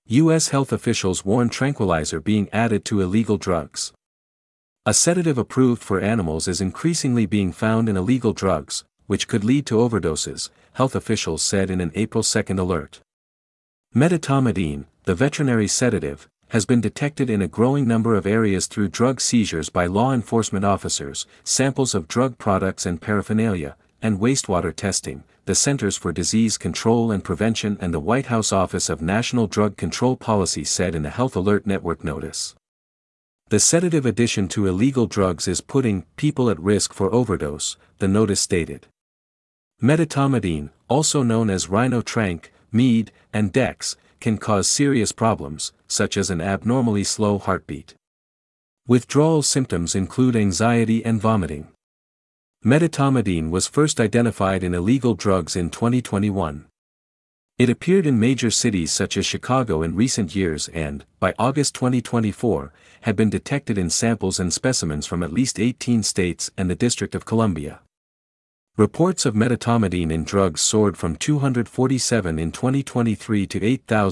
U.S. health officials warn tranquilizer being added to illegal drugs. A sedative approved for animals is increasingly being found in illegal drugs, which could lead to overdoses, health officials said in an April 2 alert. Medetomidine, the veterinary sedative, has been detected in a growing number of areas through drug seizures by law enforcement officers, samples of drug products and paraphernalia, and wastewater testing, the Centers for Disease Control and Prevention and the White House Office of National Drug Control Policy said in a Health Alert Network notice. The sedative addition to illegal drugs is putting people at risk for overdose, the notice stated. Medetomidine, also known as Rhinotranq, Mead, and Dex, can cause serious problems, such as an abnormally slow heartbeat. Withdrawal symptoms include anxiety and vomiting. Medetomidine was first identified in illegal drugs in 2021. It appeared in major cities such as Chicago in recent years and, by August 2024, had been detected in samples and specimens from at least 18 states and the District of Columbia. Reports of medetomidine in drugs soared from 247 in 2023 to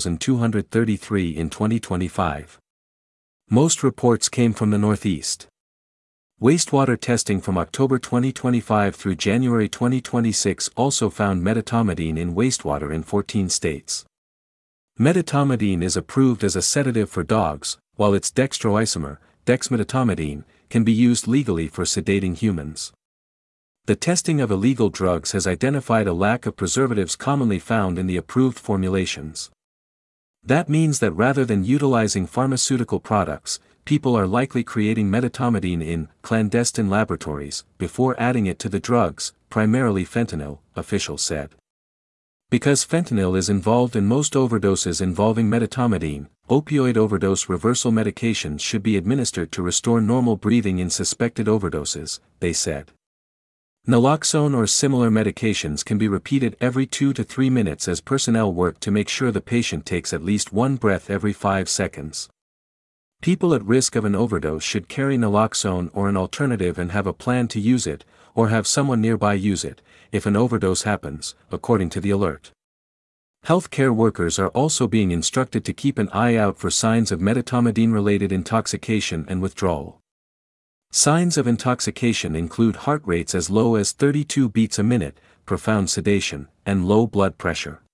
8,233 in 2025. Most reports came from the Northeast. Wastewater testing from October 2025 through January 2026 also found medetomidine in wastewater in 14 states. Medetomidine is approved as a sedative for dogs, while its dextroisomer, dexmedetomidine, can be used legally for sedating humans. The testing of illegal drugs has identified a lack of preservatives commonly found in the approved formulations. That means that rather than utilizing pharmaceutical products, people are likely creating medetomidine in clandestine laboratories before adding it to the drugs, primarily fentanyl, officials said. Because fentanyl is involved in most overdoses involving medetomidine, opioid overdose reversal medications should be administered to restore normal breathing in suspected overdoses, they said. Naloxone or similar medications can be repeated every 2 to 3 minutes as personnel work to make sure the patient takes at least one breath every 5 seconds. People at risk of an overdose should carry naloxone or an alternative and have a plan to use it, or have someone nearby use it, if an overdose happens, according to the alert. Healthcare workers are also being instructed to keep an eye out for signs of medetomidine-related intoxication and withdrawal. Signs of intoxication include heart rates as low as 32 beats a minute, profound sedation, and low blood pressure.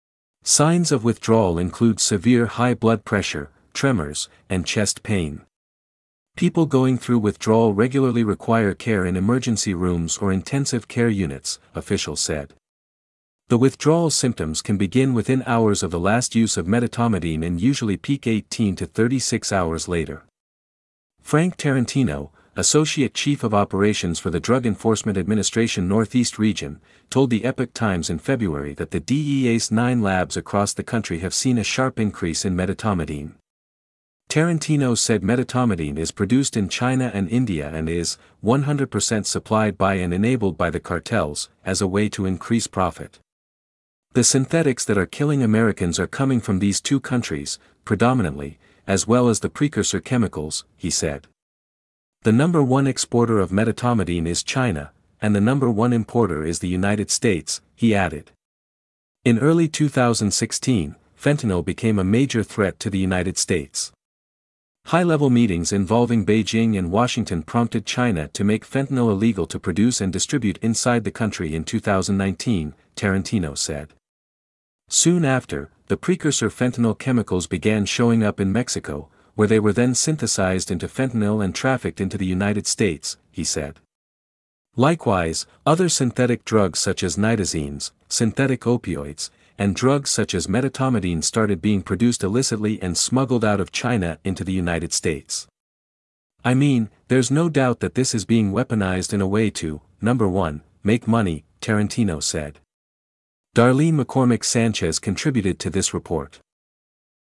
Signs of withdrawal include severe high blood pressure, tremors, and chest pain. People going through withdrawal regularly require care in emergency rooms or intensive care units, officials said. The withdrawal symptoms can begin within hours of the last use of medetomidine and usually peak 18 to 36 hours later. Frank Tarantino, Associate Chief of Operations for the Drug Enforcement Administration Northeast Region, told the Epoch Times in February that the DEA's 9 labs across the country have seen a sharp increase in medetomidine. Tarantino said medetomidine is produced in China and India and is 100% supplied by and enabled by the cartels, as a way to increase profit. The synthetics that are killing Americans are coming from these 2 countries, predominantly, as well as the precursor chemicals, he said. The number 1 exporter of medetomidine is China, and the number 1 importer is the United States, he added. In early 2016, fentanyl became a major threat to the United States. High-level meetings involving Beijing and Washington prompted China to make fentanyl illegal to produce and distribute inside the country in 2019, Tarantino said. Soon after, the precursor fentanyl chemicals began showing up in Mexico, where they were then synthesized into fentanyl and trafficked into the United States, he said. Likewise, other synthetic drugs such as nitazenes, synthetic opioids, and drugs such as medetomidine started being produced illicitly and smuggled out of China into the United States. I mean, there's no doubt that this is being weaponized in a way to, number 1, make money, Tarantino said. Darlene McCormick Sanchez contributed to this report.